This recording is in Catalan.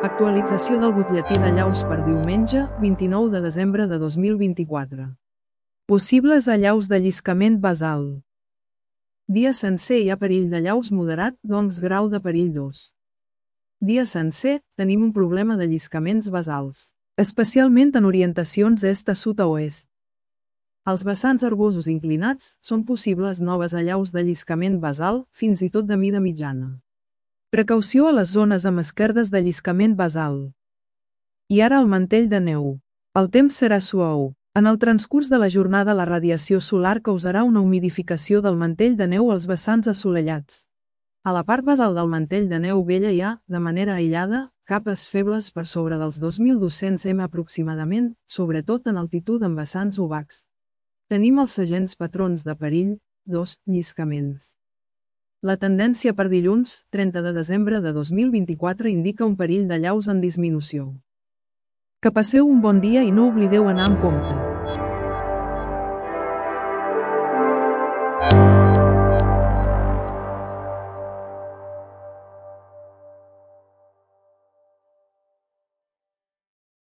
Actualització del butlletí de llaus per diumenge, 29 de desembre de 2024. Possibles allaus de lliscament basal. Dia sencer hi ha perill de llaus moderat, doncs grau de perill 2. Dia sencer, tenim un problema de lliscaments basals, especialment en orientacions est a sud a oest. Als vessants herbosos inclinats, són possibles noves allaus de lliscament basal, fins i tot de mida mitjana. Precaució a les zones amb esquerdes de lliscament basal. I ara el mantell de neu. El temps serà suau. En el transcurs de la jornada la radiació solar causarà una humidificació del mantell de neu als vessants assolellats. A la part basal del mantell de neu vella hi ha, de manera aïllada, capes febles per sobre dels 2.200 m aproximadament, sobretot en altitud en vessants obacs. Tenim els segents patrons de perill, 2 lliscaments. La tendència per dilluns, 30 de desembre de 2024 indica un perill de llaus en disminució. Que passeu un bon dia i no oblideu anar amb compte.